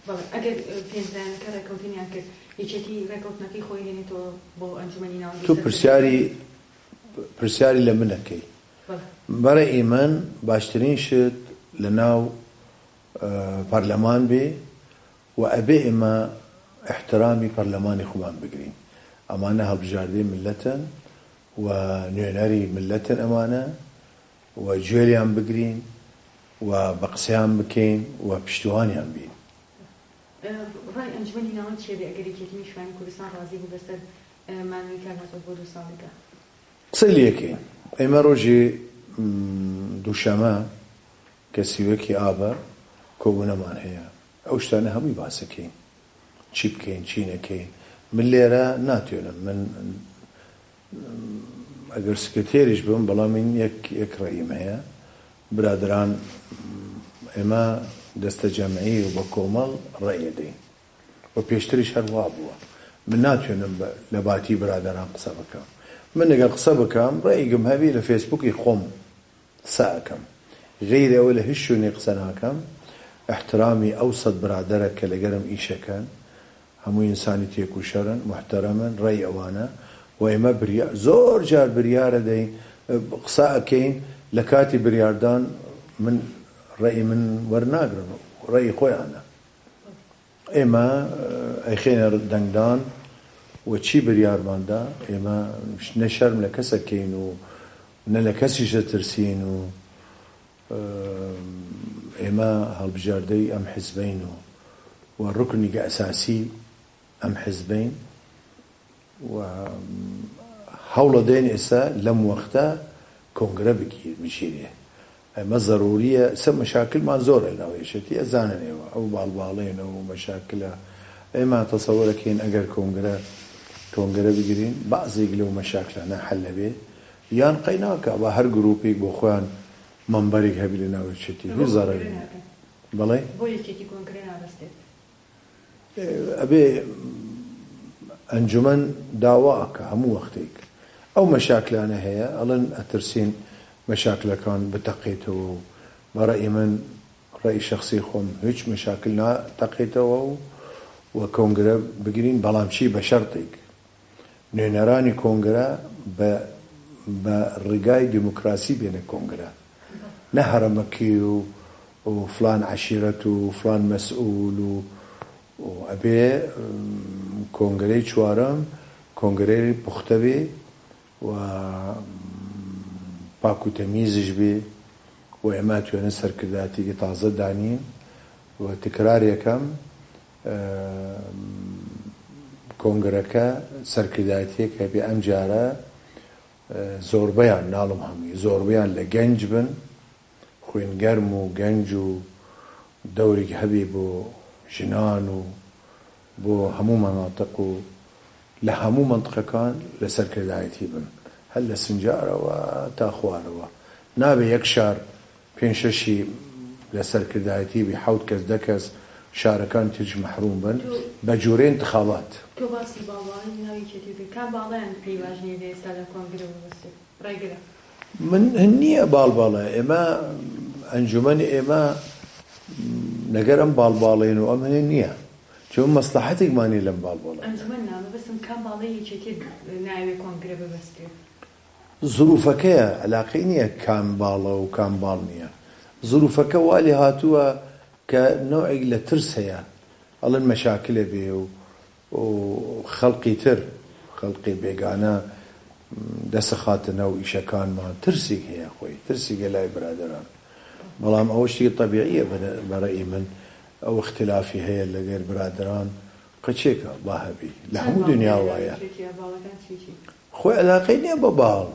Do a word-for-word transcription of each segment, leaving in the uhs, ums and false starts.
ئەگەر پێنجزانەکە ڕێکەوتنیان کرد یەکێتی ڕێکەوتنەکەی خۆی هێنێتەوە بۆ ئەنجومەنی ناوەندی تو پرسیاری پرسیاری لە منەکەی بەڕێ ئیمن باشترین شت لە ناو پەرلەمان بێ و ئەبێ ئێمە احترامی پەرلەمانی خۆمان بگرین. ئەمانە هەڵبژاردەی ملەتن و نوێنەری ملەتن، ئەمانە و گوێلیان بگرین و بە قسەیان بکەین و پشتیوانیان بین. ڕای ئەنجومەنی ناوەند چێ بێ ئەگەر یەکێتی نیشتیمانی کوردستان ڕازی بوو بەسەر مانەوەی کارهاتۆ بۆ دوو ساڵێکە؟ قسەی لێکەین. ئێمە ڕۆژی دووشەمە کە سیوەکی ئابەر کۆبوونەمان هەیە، ئەو شتانە هەمووی باسەکەین، چی بکەین چی نەکەین. من لێرە ناتوێنم، من ئەگەر سکرتێریش بم، بەڵام من یەک ڕێیم هەیە، برادران ئێمە دەستە جەمعی و بە کۆمەڵ ڕێیە دەین و پێشتریش هەروە بووە. من ناتوێنم لە باتی برادران قسە بکەم. من ئەگەر قسە بکەم ڕێیگم هەبی لە فێسبووکی خۆم ساکەم، غەیرە ئەوە لە هیچ شوێنێ قسە ناکەم. احترامی ئەو سەد برادرە کە لەگەرم ئیشەکەن، هەموو ئینسانی تێک و شەرن، محتەرەمن، ڕێی ئەوانە و ئێمە زۆر جار بریارە دەین قسە ئەکەین لە کاتی بریاردان. من ڕێی من وەرناگرن، ڕێی خۆیانە. ئێمە ئەیخێنە دەنگدان و چی بریارماندا، ئێمە نە شەرم لە کەسەکەین و نە لە کەسیش دەترسین و ئێمە هەڵبژاردەی ئەم حیزبین و و ڕوکنێکی ئەساسی ئەم حیزبین و هەوڵە دێن ئێستا لەم وەختە کۆنگرە بگیرێ. ئەمە ضروریە. سە مەشاکلمان زۆرە لەناوەیەشەتی، ئەزانن ئێوە ئەو باڵباڵێنە و مەشاکلە. ئێمە تەسەووەرەکەین ئەگەر کۆنگرە کۆنگرە بگرین، بەعزێک لەو مەشاکلانە حەل لەبێ، یان قەیناکە بە هەر گروپێک بۆ خۆیان مەمبەرێک هەبی لە ناوەیەشەتی، هیچ زەڕەری نەکەن. بەڵێ بۆ یەکێتی کۆنگرە نابەستێت. ئەبێ ئەنجومەن داواکە هەموو وەختێک ئەو مەشاکلانە هەیە، ئەڵێن ئەترسین مەشاکلەکان بتەقێتەوە. و بەڕێی من ڕێی شەخسی خۆم هیچ مەشاکل ناتەقێتەوە و کۆنگرە بگرین، بەڵام چی بە شەرتێک نوێنەرانی کۆنگرە بە ڕێگای دیموکراسی بێنە کۆنگرە، نە هەرەمەکی و و فلان عشیرەت و فلان مەسئول و ئەبێ کۆنگرەی چوارەم کۆنگرەی پوختە بێ و پاک و تەمیزش بێ و ئێمە توێنە سەرکردایەتێکی تازە دانین. و تکرارێکەم کۆنگرەکە سەرکردایەتێک هەبێ ئەم جارە زۆربەیان، ناڵم هەمووی، زۆربەیان لە گەنج بن، خوێنگەرم و گەنج و دەورێک هەبێ بۆ ژنان و بۆ هەموو مەناطق و لە هەموو منطقەکان لە سەرکردایەتی بن، هەر لە سنجارەوە تا خوارەوە. نابێ یەک شار پێنج شەشی لە سەرکردایەتی بێ، حەوت کەس دە کەس شارەکان تیج مەحروم بن بە جۆرەی انتخابات. تۆ باسی باڵاوانی ناوی یەکێتی کرد، کام باڵایان پێی باش نییە بێ ئێستا لە کۆنگرە ببەستێت؟ ڕێگرە من نییە باڵباڵە. ئێمە ئەنجومەنی ئێمە لەگەر ئەم باڵباڵێن و ئەم هەیە نییە، چون مەسلحەتێکمانی لەم باڵباڵە. ئەنجومەن نامە بەسم کام باڵای یەکێتی ناوێ کۆنگرە ببەستێت؟ زروفەکەیە، علاقەی نییە کام باڵە و کام باڵ نییە. زروفەکە والی هاتووە کە نوعێک لە ترس هەیە، ئەڵێن مەشاکلە بێ و خەڵقی تر، خەڵقی بێگانە دەسە خاتنە و ئیشەکانمان ترسێک هەیە، خۆی ترسێکە لای برادران. بەڵام ئەوە شتێکی طەبیعیە بەڕێی من. ئەو اختلافی هەیە لەگەر برادران قەچێکە با هەبی، لە هەموو دنیا وایە. خۆی علاقەی نییە بە باڵ.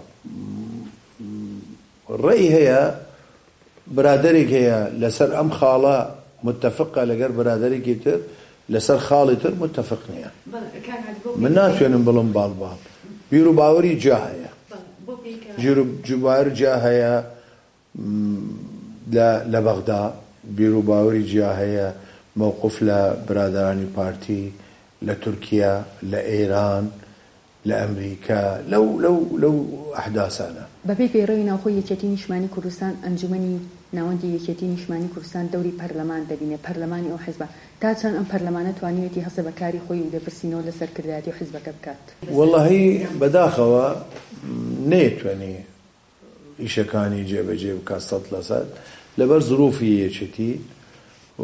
ڕێی هەیە، برادرێک هەیە لەسەر ئەم خاڵە متفقە لەگەر برادرێکی تر، لەسەر خاڵی تر متفق نییە. من ناتوێنم بڵم باڵ باڵ. بیر و باوەری جا هەیە، بیر و باوەری جا هەیە لە بەغدا، بیر و باوەری جا هەیە مووقف لە برادرانی پارتی لە تورکیا، لە ئێران، لە ئەمریکا، لەو لەو لەو ئەحداسانە. بەپێی پەیڕەوی ناوخۆی یەکێتی نیشتیمانی کوردستان ئەنجومەنی ناوەندی یەکێتی نیشتمانی کوردستان دەوری پەرلەمان دەبینێ پەرلەمانی ئەو حیزبە تا چەند ئەم پەرلەمانە توانیوێتی هەسە بەکاری خۆی و دەپرسینەوە لەسەر کردایەتی و حیزبەکە بکات وەڵڵاهی بەداخەوە نەیەتوێنی ئیشەکانی جێبەجێ بکات سەد لەسەد لەبەر زروفی یەکێتی و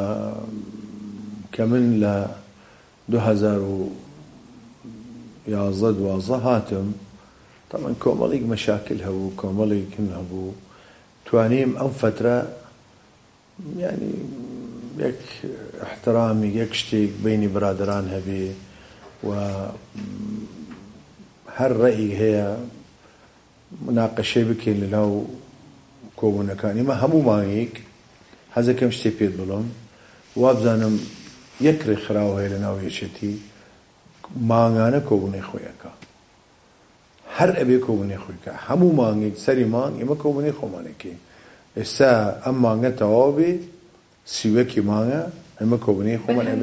کە من لە دوو هەزار و یازدە دوازدە هاتم طبعا کۆمەڵێک مەشاکل هەبوو کۆمەڵێکن هەبوو توانیم ئەم فترە ینی یەک احترامی یەک شتێک بینی برادران هەبێ و هەر ڕێی هەیە مناقەشەی بکەین لەناو کۆبوونەکانی مە هەموو مانگێک حەزەکەم شتێ پێت بڵم وابزانم یەکڕێ خراوە هەیە لەناو یەکێتی مانگانە کۆبوونەی خۆیەکە هەر ئەبێ کۆبوونەی خۆیکە هەموو مانگێک سەری مانگ ئێمە کۆبوونەی خۆمانێکی ئێستا ئەم مانگە تەواو بێ سیوەکی مانگە ئەمە کۆبوونەی خۆمان ئەبێ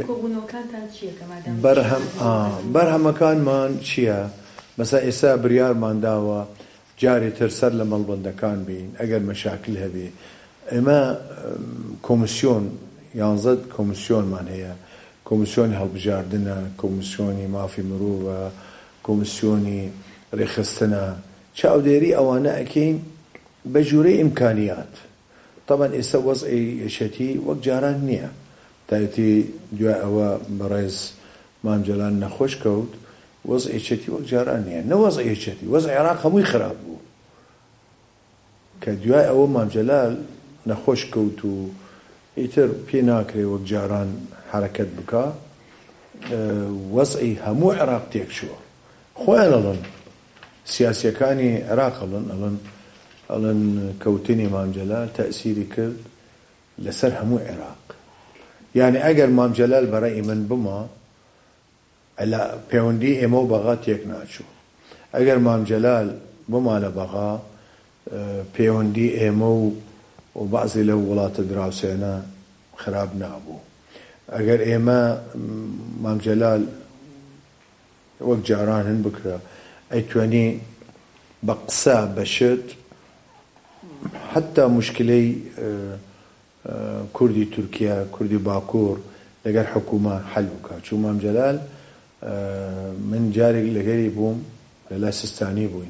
بەرهەمەکانمان چییە مەسا ئێستا بریارمان داوە جارێ تر سەر لە مەڵبەندەکان بین ئەگەر مەشاکل هەبێ ئێمە کۆمیسیۆن یانزە کۆمیسیۆنمان هەیە کۆمیسیۆنی هەڵبژاردنە کۆمیسیۆنی مافی مرۆڤە کۆمیسیۆنی ڕێخستنە چاودێری ئەوانە ئەکەین بە ژوورەی ئیمکانیات طبعا ئێستا وەزعی یەکێتی وەک جاران نییە تایەتی دوای ئەوە بەڕێز مامجەلان نەخۆش کەوت وەزع یەکێتی وەک جاران نییە نە وەزع یەکێتی وەزع عێراق هەمووی خراپ بوو کە دوای ئەوە مامجەلال نەخۆش کەوت و ئیتر پێ ناکرێ وەک جاران حرەکەت بکە وەزعی هەموو عێراق تێک شووە خۆیان ئەڵەن سیاسیەکانی عێراق ئەڵەن ئەڵەن ئەڵەن کەوتنی مامجەلال تەئسیری کرد لەسەر هەموو عێراق یعنی ئەگەر مامجەلال بەڕێی من بما ئەلا پەیوەندی ئێمە و بەغا تێک ناچوو ئەگەر مامجەلال بما لە بەغا پەیوەندی ئێمە و و بەعزی لەو وڵاتە دراوسێنە خراپ نابوو ئەگەر ئێمە مامجەلال وەک جاران هەن بکرە ئەیتوانی بە قسە بەشت حتا مشکلەی کوردی تورکیا کوردی باکوور لەگەر حکومە حەل بکات چوو مامجەلال من جارێک لەگەری بووم لەلا سیستانی بووین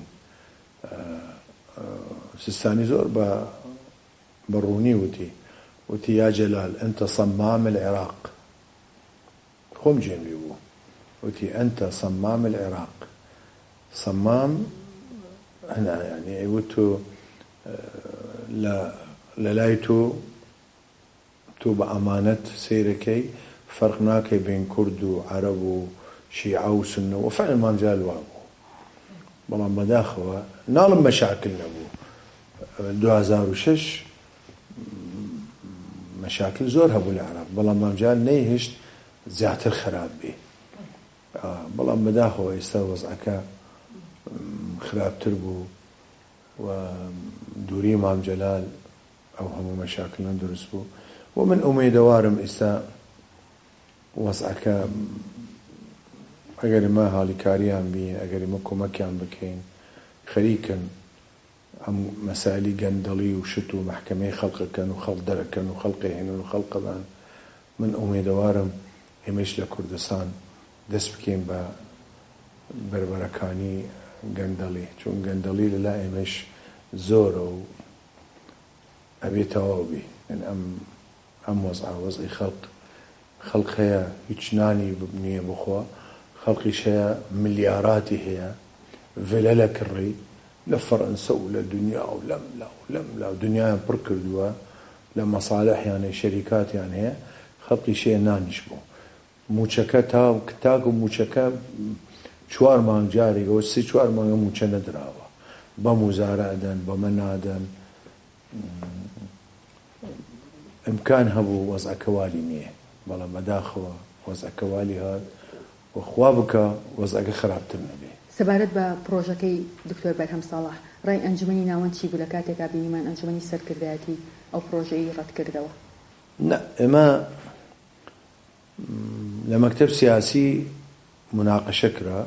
سیستانی زۆر بە بەڕوونی وتی وتی یا جەلال ئەنتە صەمام العێراق خۆم جێمی بوو وتی ئەنتە صەمام العێراق صەمام هەنا یعنی ئەیوتۆ لە لای تۆ تۆ بە ئەمانەت سەیرەکەی فەرق ناکەی بین کورد و عەرەب و شیعە و سونە و فعلا مامجەلال وا بوو بەڵام بەداخەوە ناڵم مەشاکل نەبوو دوو هەزار و شەش مەشاکل زۆر هەبوو لە عێراق بەڵام مامجەلال نەیهێشت زیاتر خراپ بێ بەڵام بەداخەوە ئێستا وەزعەکە خراپتر بوو و دووری مامجەلال ئەو هەموو مەشاکلان دروست بوو و من ئومێدەوارم ئێستا وەزعەکە ئەگەر ئێمە هاڵیکاریان بین ئەگەر ئێمە کۆمەکیان بکەین خەریکن ئەم مەسائلی گەندەڵی و شت و مەحکەمەی خەڵقەکەن و خەڵق دەرەکەن و خەڵقی هێنن و خەڵقەدان من ئومێدەوارم ئێمەش لە کوردستان دەست بکەین بە بربەرەکانی گەندەڵی چون گەندەڵی لەلا ئێمەش زۆرە و ئەبێتەوە بی ئەم ئەم وەزع وەزعی خەڵق خەڵق هەیە هیچ نانی نییە بخۆ خەڵقیش هەیە ملیاراتی هەیە ڤلە لە کڕی لە فەڕەنسە و لە دنیا و لەم لا و لەم لا دنیایان پڕ کردووە لە مەساڵحیانە شەریکاتیان هەیە خەڵقیش هەیە نانیش بوو موچەکە تا کتاک و موچەکە چوار مانگ جارێکەوە سێ چوار مانگە موچە نەدراوە بە موزارە ئەدەن بەمە نادەن ئیمکان هەبوو وەزعەکە والی نییە بەڵام بەداخەوە وەزعەکە والی هات و خوا بکە وەزعەکە خراپتر نەبێ سەبارەت بە پرۆژەکەی دکتۆر بەرهەم ساڵح ڕای ئەنجومەنی ناوەند چی بوو لە کاتێکا بینیمان ئەنجومەنی سەرکردایەتی ئەو پرۆژەی ڕەت کردەوە نە ئێمە لە مەکتەب سیاسی مناقەشە کرا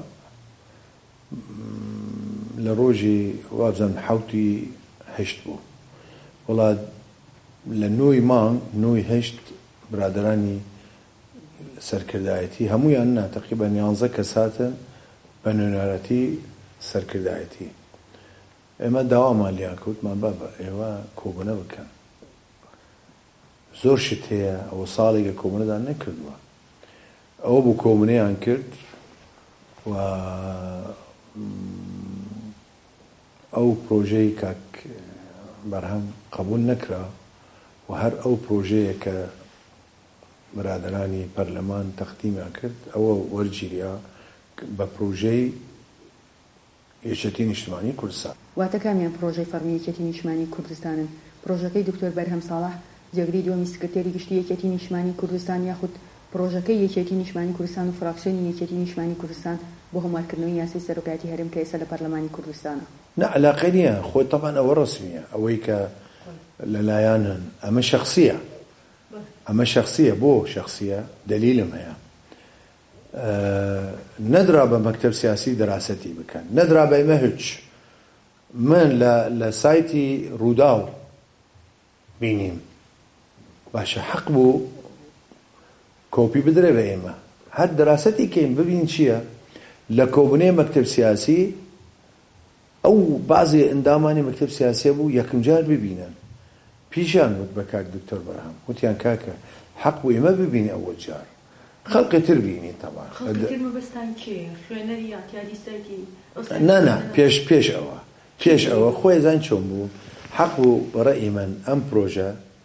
لە ڕۆژی وابزان حوتی هەشت بوو وڵات لە نوۆی مانگ نوۆی هەشت برادرانی سەرکردایەتی هەمویان نا تەقریبەن یانزە کەس هاتن بە نوێنەرەتی سەرکردایەتی. ئێمە داوامان لیان کەوتمان با بە ئێوە کۆبوونە بکەن. زۆر شت هەیە ئەوە ساڵێکە کۆبوونەدان نەکردووە. ئەوە بوو کۆبوونەیان کرد و ئەو پرۆژەی کاک بەرهەم قبول نەکرا و هەر ئەو پرۆژەیە کە برادرانی پەرلەمان تەقدیمیان کرد ئەوە وەرگیریا بە پرۆژەی یەکێتی نیشتیمانی کوردستان. واتە کامیان پرۆژەی فەرمی یەکێتی نیشتیمانی کوردستانن؟ پرۆژەکەی دکتۆر بەرهەم ساڵح جێگری دووەمی سکرتێری گشتی یەکێتی نیشتیمانی کوردستان یاخود پرۆژەکەی یەکێتی نیشتیمانی کوردستان و فراکسیۆنی یەکێتی نیشتیمانی کوردستان بۆ هەموارکردنەوەی یاسای سەرۆکایەتی هەرێم کە ئێستا لە پەرلەمانی کوردستانە؟ نه علاقەی نییە، خۆی تەمان ئەوە ڕەسمیە، ئەوەی کە لەلایەن هەن ئەمە شەخسیە، ئەمە شەخسیە. بۆ شەخسیە دەلیلم هەیە. نەدرا بە مەکتەب سیاسی دەراسەتی بکەن، نەدرا بە ئێمە هیچ. من لە سایتی ڕووداو بینیم باشە حەق بوو کۆپی بدرێ بە ئێمە، هەر دەراسەتی کەین ببین چییە لە کۆبوونەی مەکتەب سیاسی. ئەو بازی ئەندامانی مەکتەب سیاسیە بوو یەکم جار ببینن. پیشان وت بە کاک دکتۆر بەرهەم وتیان کاکە حەق بوو ئێمە ببینی ئەوە جار خەڵقی تر بینی تەمان. نه نه پێش پێش ئەوە پێش ئەوە خۆی زان چۆن بوو حەق بوو بەڕێی من ئەم پرۆژە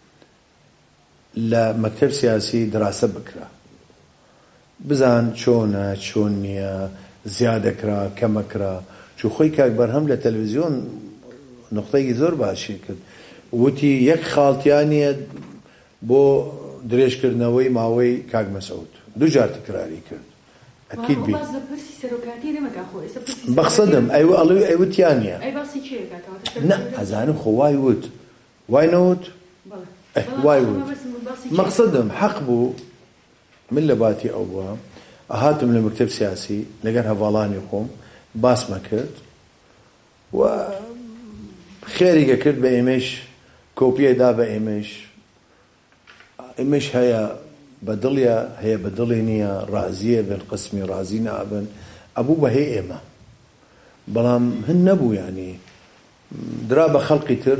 لە مەکتەب سیاسی دەراسە بکرا، بزان چۆنە چۆن نییە، زیادەکرا کەمەکرا. چون خۆی کاک بەرهەم لە تەلەڤیزیۆن نقطەیەکی زۆر باشی کرد، وتی یەک خاڵتیانیە بۆ درێژکردنەوەی ماوەی کاک مەسعود دوو جار تکراری کرد. ئەکید بی بەخسەدم ئەیوتیانە نە ئەزانم خۆ وای وت وای نەوت وای وت مەقسەدم حەق بوو. من لە باتی ئەو بووە ئەهاتم لە مەکتەب سیاسی لەگەر هەڤاڵانی خۆم باسمە کرد و خێریگە کرد بە ئێمەش کۆپیەدا بە ئێمەش ئێمەش هەیە بەدڵیە هەیە بەدڵی نییە ڕازیە بن قسمی ڕازی نابن ئەبوو بە هەیە ئێمە، بەڵام هەن نەبوو. یعنی درا بە خەڵقی تر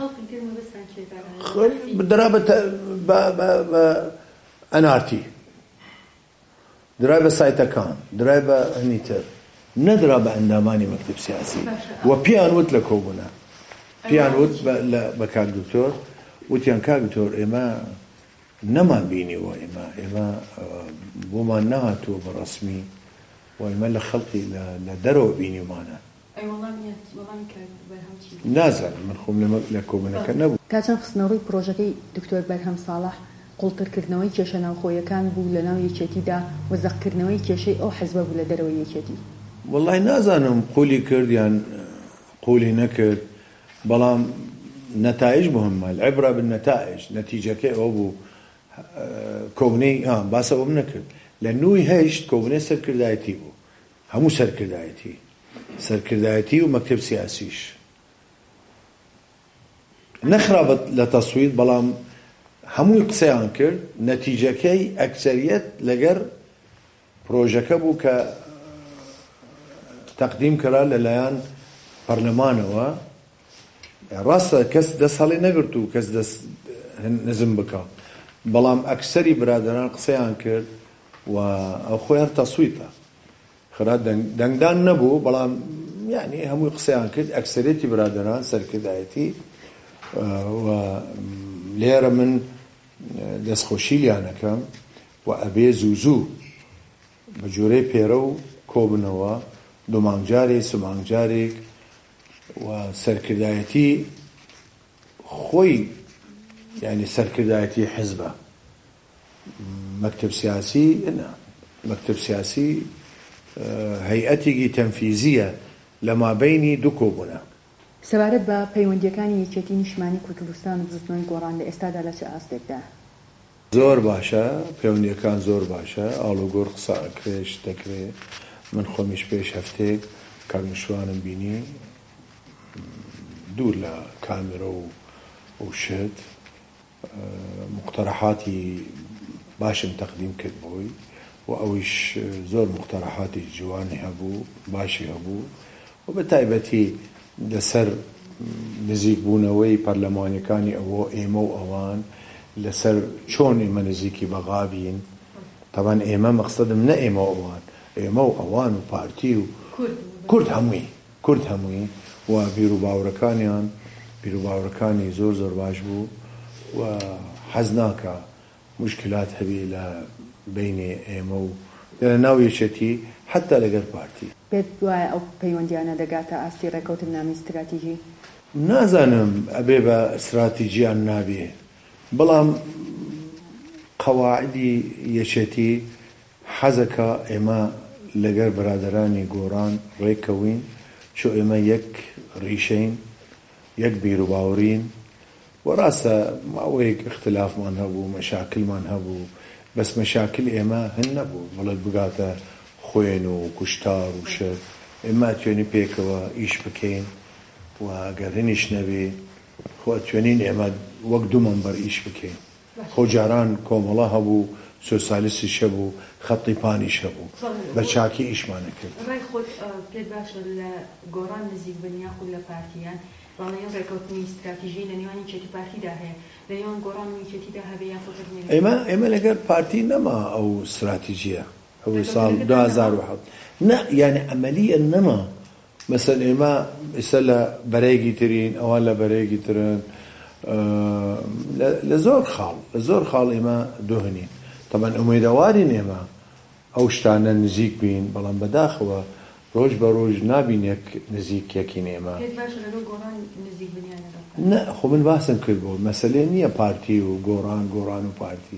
درا بە ئەنارتی، درای بە سایتەکان، درای بە هەنی تر، نەدرا بە ئەندامانی مەکتەب سیاسی. و پیان وت لە کۆبوونە پیان وت بە کاک دکتۆر وتیان کاک دکتۆر ئێمە نەمان بینیوە، ئێمە ئێمە بۆمان نەهاتووە بە ڕەسمی و ئێمە لە خەڵقی لە دەرەوە بینیومانە. نازانم من خۆم لە کۆبوونەکە نەبوو. کاچەند خستنەوەی پرۆژەکەی دکتۆر بەرهەم ساڵح قوڵترکردنەوەی کێشە ناوخۆیەکان بوو لە ناو یەکێتیدا و زەقکردنەوەی کێشەی ئەو حەزبە بوو لە دەرەوەی یەکێتی. وەڵای نازانم قولی کرد یان قولی نەکرد، بەڵام نەتایج مهمە، العبرە بالنەتائج. نەتیجەکەی ئەوە بوو کۆبوونەی باسە ئەوم نەکرد لە نووی هەشت کۆبوونەی سەرکردایەتی بوو، هەموو سەرکردایەتی سەرکردایەتی و مەکتەب سیاسیش نەخرا لە تەسوید، بەڵام هەمووی قسەیان کرد. نەتیجەکەی ئەکسەریەت لەگەر پرۆژەکە بوو کە تەقدیم کرا لەلایەن پەرلەمانەوە. ڕاستە کەس دەست هەڵی نەگرت و کەس دەست نزم بکە، بەڵام ئەکسەری برادران قسەیان کرد و ئەو خۆی هەر تەسویتە خرا دەنگدان نەبوو، بەڵام یعنی هەمووی قسەیان کرد. ئەکسەرێتی برادران سەرکردایەتی و لێرە من دەستخۆشی لیانەکەم و ئەبێ زوو زوو بە جۆرەی پێرە و کۆبنەوە دومانگجارێک سمانگجارێک و سەرکردایەتی خۆی یعنی سەرکردایەتی حیزبە. مەکتەب سیاسی نه، مەکتەب سیاسی هەیئەتێکی تەنفیزیە لە مابەینی دوو کۆبوونە. سەبارەت بە پەیوەندیەکانی یەکێتی نیشتیمانی کوردستان و بزوتنەوەی گۆڕان لە ئێستادا لە چه ئاستێکدا؟ زۆر باشە، پەیوەندیەکان زۆر باشە، ئاڵوگۆڕ قسە ئەکرێ دەکرێ. من خۆمیش پێش هەفتەیەک کارنشوانم بینی دوور لە کامێرە و شت مقترحاتی باشم تقدیم کرد بووی و ئەویش زۆر مقترحاتی جوانی هەبوو باشی هەبوو و بە تایبەتی لەسەر نزیکبوونەوەی پەرلەمانیەکانی ئەوە ئێمە و ئەوان لەسەر چۆن ئێمە نزیکی بەغا بین. طبعا ئێمە مەقسەدم نە ئێمە و ئەوان، ئێمە و ئەوان و پارتی و کورد هەمووی کورد هەمووی و بیر و باوەڕەکانیان بیر و باوەڕەکانی زۆر زۆر باش بوو و حەز ناکە مشکلات هەبی لە بینی ئێمە و لە ناو یەکێتی حتا لەگەڵ پارتی. پێت وایە ئەو پەیوەندیانە دەگاتە ئاستی ڕێکەوتنامی استراتیژی؟ نازانم ئەبێ بە استراتیژیان نابێ، بەڵام قەواعدی یەکێتی حەزەکە ئێمە لەگەر برادەرانی گۆڕان ڕێکەوین، چۆ ئێمە یەک ڕیشەین، یەک بیر و باوەڕین و ڕاستە ماوەیەک اختلافمان هەبوو، مەشاکلمان هەبوو، بەس مەشاکل ئێمە هەن نەبوو بەڵێت بگاتە خوێن و کوشتار و شەر. ئێمە توێنی پێکەوە ئیش بکەین و ئەگەر هەنیش نەبێ خۆ توێنین ئێمە وەک دوو مەمبەر ئیش بکەین. خۆ جاران کۆمەڵە هەبوو، سۆسیالیستیش هەبوو، خەتی پانیش هەبوو، بە چاکی ئیشمانە کرد. ڕای خۆت پێت باشە لە گۆڕان نزیک بنیا خود لە پارتیان بەڵێن ڕێکەوتنی استراتیژی لە نێوانی یەکێتی پارتیدا هەیە، لە نێوان گۆڕان و یەکێتیدا هەبێ یان خۆتت مێنێت؟ ئێمە ئێمە لەگەر پارتی نەما ئەو استراتیژیە ئەوەی ساڵ دو هەزار و حەوت نە، یعنی عەمەلیە نەما. مەسەڵەن ئێمە ئێستا لە بەرەیەکی ترین، ئەوان لە بەرەیەکی ترن، لە زۆر خاڵ لە زۆر خاڵ ئێمە دۆهنین. تەمان ئومێدەوارین ئێمە ئەو شتانە نزیک بین، بەڵام بەداخەوە ڕۆژ بە ڕۆژ نابین یەک نزیکیەکین ئێمە. نە خۆ من باسم کرد بۆ مەسەلەی نییە پارتی و گۆڕان گۆڕان و پارتی.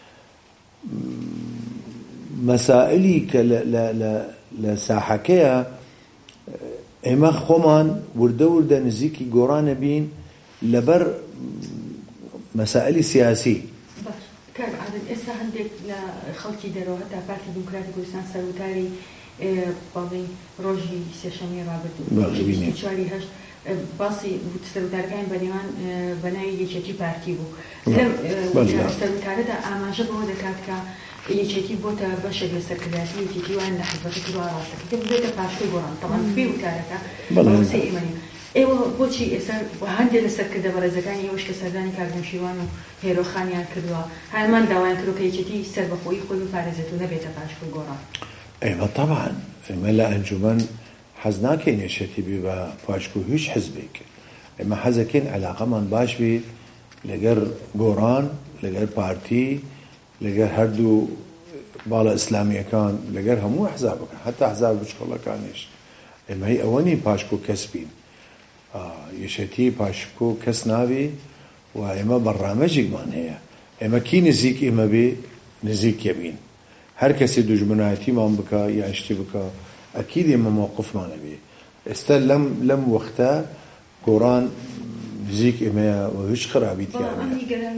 مەسائلی کە لە ساحەکەیە ئێمە خۆمان وردە وردە نزیکی گۆڕانە بین لەبەر مەسائلی سیاسی. ئێستا هەندێک لە خەڵکی دەرەوە هەتا پارتی دیموکراتی کوردستان سەرۆکاری بەڵێ ڕۆژی سێشەمەی ڕابردوو چواری هەشت باسی سەرۆکارەکان بەنێوان بەناوی یەکێتی پارتی بوو. لەم سەرۆکارەدا ئاماژە بەوە دەکات کە یەکێتی بۆتە بەشێک لە سەرکردایەتی یەکێتی وان لە حزبەکە کردووە ڕاستەکە بێتە پاشتوی گۆڕان. تەمان فێ وتارەکە بەڵێ ئێمەنی ئێوە بۆچی ئێستا هەندێک لە سەرکردە بەڕێزەکانی ئێوەش کە سەردانی کاردەمشیوان و هێرۆخانیان کردووە هەمان داوایان کردو کە یەکێتی سەربەخۆیی خۆی بپارێزێت و نەبێتە پاشتوی گۆڕان. ئێمە تەبعاً ئێمە لە ئەنجومەن حەز ناکەین یەکێتی بێ بە پاشتوی هیچ حزبێک. ئێمە حەزەکەین عەلاقەمان باش بێ لەگەر گۆڕان، لەگەر پارتی، لەگەر هەردوو باڵە ئیسلامیەکان، لەگەر هەموو ئەحزابەکان، هەتا ئەحزاب بچکۆڵەکانیش. ئێمە هی ئەوە نین پاشکۆ کەس بین، یەکێتی پاشکۆ کەس نابێ و ئێمە بەڕامەجێکمان هەیە. ئێمە کی نزیک ئێمە بێ نزیکە بین، هەر کەسێ دوژمنایەتیمان بکە یان شتی بکە ئەکید ئێمە موقفمانە بێ. ئێستا لەم لەم وەختە گۆڕان نزیک ئێمەیە و هیچ خراپیتیان نییە.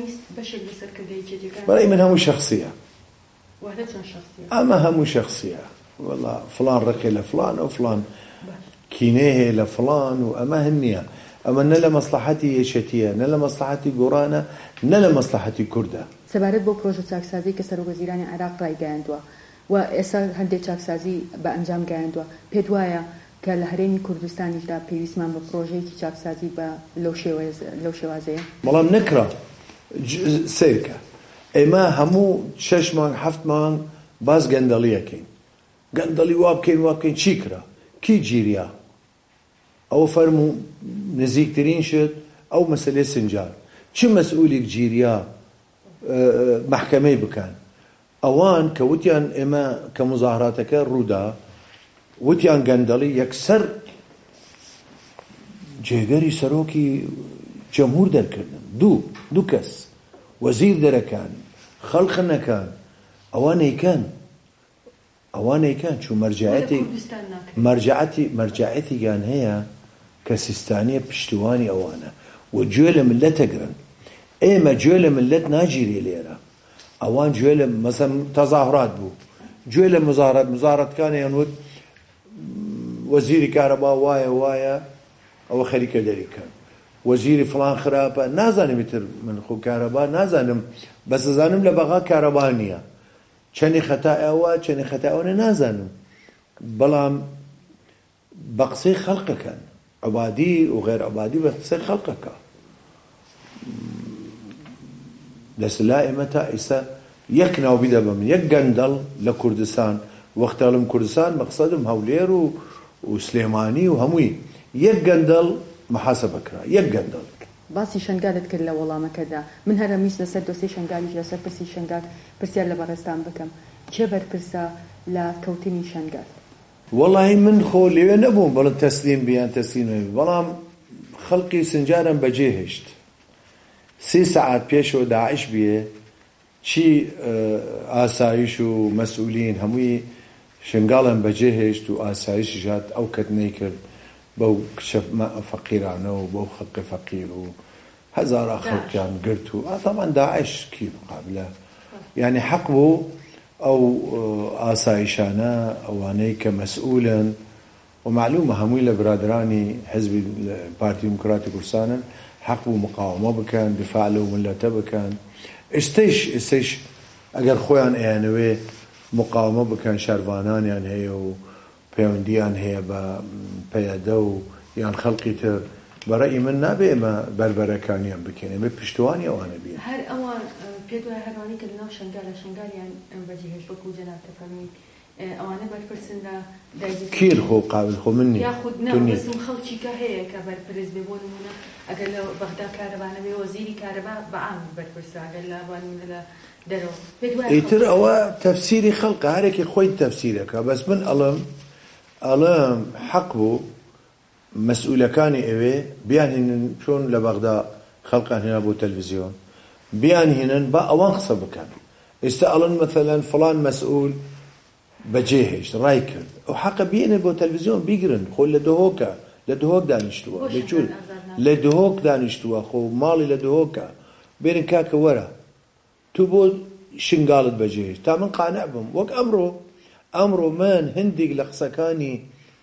بەڵێ من هەموو شەخسیە، ئەمە هەموو شەخسیە، وەڵا فڵان ڕقێ لە فڵان ئەو فڵان کینێ هەیە لە فڵان و ئەمە هەن نییە. ئەمە نە لە مەسلحەتی یەکێتیە، نە لە مەسلحەتی گۆڕانە، نە لە مەسلحەتی کوردە. سەبارەت بۆ پرۆژە چاکسازی کە سەرۆکوەزیرانی عێراق ڕایگەیاندووە و ئێستا هەندێک چاکسازی بە ئەنجام گەیاندووە، پێت وایە کە لە هەرێمی کوردستانیشدا پێویستمان بە پرۆژەیەکی چاکسازی بە لەو شێوازەیە؟ بەڵام نەکرا سیرکە. ئێمە هەموو شەش مانگ هەفت مانگ باز گەندەڵیەکەین، گەندەڵی وا بکەین وا بکەین چی کرا؟ کی گیریا؟ ئەو فەرموو نزیکترین شت ئەو مەسەلەی سنجار چ مەسئوولێک گیریا مەحکەمەی بکەن؟ ئەوان کە وتیان ئێمە کە مزاهراتەکە ڕوودا وتیان گەندەڵی یەکسەر جێگەری سەرۆکی جەمهوور دەرکردن، دوو دوو کەس وەزیر دەرەکان خەڵخنەکان ئەوانەیکەن ئەوانەیکەن چوو مەرجعەتی مەرجعەتی مەرجعەتیان هەیە کە سیستانیە پشتیوانی ئەوانە و گوێ لە ملەتەگرن. ئێمە گوێ لە ملەت ناگیری لێرە، ئەوان گوێ لە مەسەڵەن تەظاهرات بوو گوێ لە مزارەت مزارەتەکانیان وت وەزیری کارەبا وایە وایە ئەوە خەریکە دەریکەن وەزیری فڵان خراپە نازانم تر من خۆ کارەبا نازانم بەس دەزانم لە بەغا کارەبا نییە چەندی خەتا ئەوە چەندی خەتا ئەوە نازانم بەڵام بە قسەی خەڵقەکەن عوبادی و غێر عوبادی بە قسەی خەڵقەکە لەسلا ئێمە تا ئێستا یەک ناو بیدە بە من یەک گەندەڵ لە کوردستان وەختەڵم کوردستان مەقسەدم هەولێر و و سلێمانی و هەمووی یەک گەندەڵ محاسبە کرا یەک گەندەڵ باسی شنگالت کرد لە وەڵامەکەدا من هەرە میست لەسەر دۆسی شنگالیش لەسەر پرسی شنگال پرسیار لە بەڕێستان بکەم چێ بەرپرسە لە کەوتنی شنگال وەڵی من خۆ لێوێ نەبووم بەڵێ تەسلیم بیان تەسلیم نەبی بەڵام خەڵقی سنجارم بەجێ هێشت سێ سەعات پێشەوە داعش بێ چی ئاسایش و مەسئولین هەمووی شنگاڵم بەجێ هێشت و ئاسایشی هات ئەو کەتنەی کرد بەو کچە فەقیرانە و بەو خەڵقی فەقیر و هەزارە خەڵکیان گرت و ئاتەمان داعش کی مقابلە یعنی حەق بوو ئەو ئاسایشانە ئەوانەی کە مەسئولن و معلومە هەمووی لە برادرانی حزبی پارتی دموکراتی کوردستانن حەق بوو مقاومە بکەن دفاع لەو ملەتە بکەن ئێستەیش ئێستەیش ئەگەر خۆیان ئەیانەوێ مقاومە بکەن شەروانانیان هەیە و پەیوەندیان هەیە بە پەیەدە و یان خەڵقی تر بەڕێی من نابێ ئێمە بەربەرەکانیان بکەین ئێمە پشتوانی ئەوانە بین هەر ئەوان پێ دوای هەرانی کە لەناو شنگالە شنگالیان بەجێهێشت وەکو جەناب دەفەرمووی ئەوانە بەرپرسن لە دایزی کیر خۆ قابل خۆ من نییە یاخود نەبەسم خەڵکی کە هەیە کە بەرپرس بێ بۆ نمونە ئەگەر لە بەغدا کارەبانە بێ وەزیری کارەبا بەعام بەرپرسە ئەگەر لە وانینە لە دەرەوە ئیتر ئەوە تەفسیری خەڵقە هەرێکی خۆی تەفسیرەکە بەس من ئەڵم ئەڵم حەق بوو مەسئولەکانی ئەوێ بیانهێنن چۆن لە بەغدا خەڵقان هێنا بۆ تەلڤیزیۆن بیانهێنن با ئەوان قسە بکەن ئێستا ئەڵن مەثەلەن فڵان مەسئول بەجێهێشت ڕای کرد ئەو حەقە بێنن بۆ تەلڤیزیۆن بیگرن خۆ لە دهۆکە لە دهۆک دانیشتووە لەچول لە دهۆک دانیشتووە خۆ ماڵی لە دهۆکە بێنن کاکە وەرە تو بۆ شنگاڵت بەجێهێشت تا من قانع بم وەک ئەمڕۆ ئەمڕۆ من هەندێک لە قسەکانی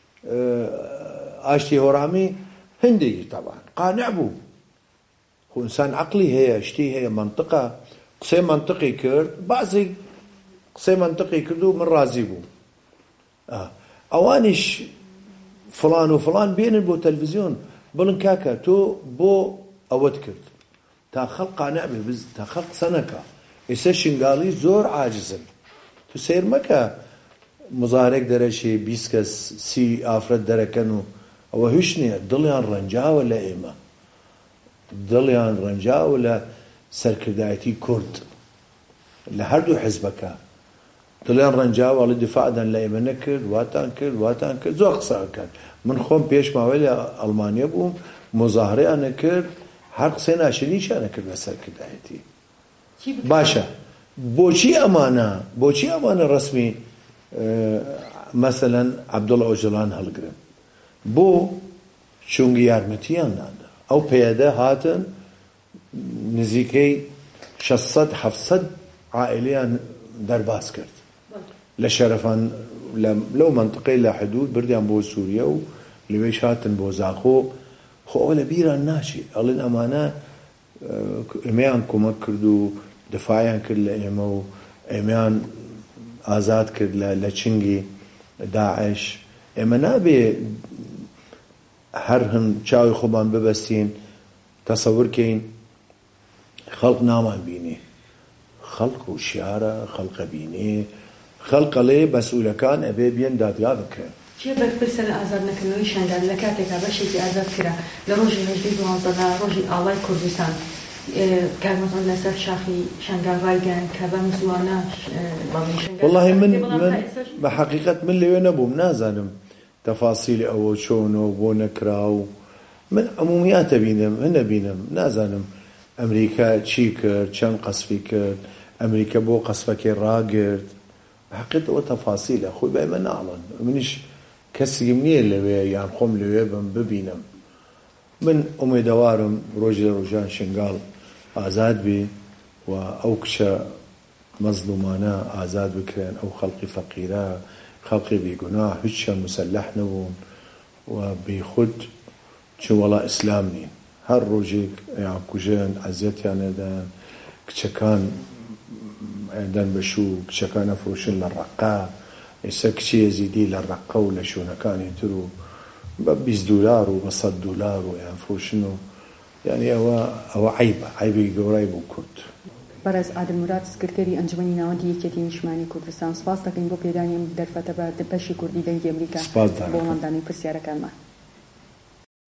ئاشتی هۆرامی هەندێکی تەبان قانع بوو خۆ ئینسان عەقڵی هەیە شتی هەیە منطقە قسەی منطقی کرد بەعزێک قسەی منطقی کرد و من ڕازی بووم ئەوانیش فڵان و فڵان بێنن بۆ تەلڤیزیۆن بڵن کاکە تۆ بۆ ئەوەت کرد تا خەڵق قانع بێ تا خەڵق قسە نەکا ئێستا شنگاڵی زۆر عاجزن تو سیر مەکە مزارێک دەرەشێ بیست کەس سی ئافرەت دەرەکەن و ئەوە هیچ نییە دڵیان ڕەنجاوە لە ئێمە دڵیان ڕەنجاوە لە سەرکردایەتی کورد لە هەردوو حیزبەکە دڵیان ڕەنجاوە لە دیفاعدان لە ئێمە نەکرد واتان کرد واتان کرد زۆر قسەکەن من خۆم پێش ماوەی لە ئەڵمانیا بووم مزاهرەیان نەکرد هەر قسەی ناشرینیشیان نەکرد لە سەرکردایەتی باشە بۆچی ئەمانە بۆچی ئەمانە ڕەسمی مەسەلەن عەبدوڵڵا ئۆژەڵان هەڵگرن بۆ چونگی یارمەتیان نادا ئەو پەیەدە هاتن نزیکەی شەشسەد حەفسەد عائیلەیان دەرباز کرد لە شەرەفان لەو منطقەی لە حدود بردیان بۆ سووریا و لەوێش هاتن بۆ زاخۆ خۆ ئەوە لە بیران ناچێت ئەڵێن ئەمانە ئێمەیان کۆمەک کرد و دفاعیان کرد لە ئێمە و ئێمەیان ئازاد کرد لە چنگی داعش ئێمە نابێ هەر هەم چاوی خۆمان ببەستین تەسەورکەین خەڵق نامان بینێ خەڵق و شیارە خەڵقە بینێ خەڵقەڵێ مەسئولەکان ئەبێ بێن دادگا بکرێن چێ بەرپرسە لە ئازاد نەکردنەوەی شنگال لە کاتێکا بەشێکی ئازاد کرا لە ڕۆژی هەژدەی دوازدەدا ڕۆژی ئاڵای کوردستان کارمەتان لەسەر شاخی شنگال ڕایگەیاند کە بەم زوانە وەڵڵاهی من من بە حەقیقەت من لەوێ نەبووم نازانم تەفاسیلی ئەوە چۆنەوە بۆ نەکرا و من عمومیاتە بینم هەنە بینم نازانم ئەمریکا چی کرد چەند قەسفی کرد ئەمریکا بۆ قەسفەکەی ڕاگرت حەقیقەت ئەوە تەفاسیلە خۆی بە ئێمە ناڵن منیش کەسیم نییە لەوێ یان خۆم لەوێ بم ببینم من ئومێدەوارم ڕۆژی لە ڕۆژان شنگاڵ ئازاد بێ و ئەو کچە مەزلومانە ئازاد بکرێن ئەو خەڵقی فەقیرە خەڵقی بێگوناه هیچیان مسەلەح نەبوون و بێخود چ وەڵا ئیسلام نین هەر ڕۆژێک یان کوژێن ئەزیەتیان ئەدەن کچەکان ئەدەن بە شوو کچەکان ئەفرۆشن لە ڕەقا ئێستا کچی یەزیدی لە ڕەقە و لە شوێنەکانی تر و بە بیست دولار و بە سەد دولار و یان فرۆشن و یعنی ئەوە ئەوە عیبە عیبێکی گەورەی بۆ کورد. بەڕێز عادل مراد سکرتێری ئەنجومەنی ناوەندی یەکێتی نیشتیمانی کوردستان سپاس دەکەین بۆ پێدانیم دەرفەتە بە بەشی کوردی دەنگی ئەمریکا بۆ وەڵامدانی پرسیارەکانمان.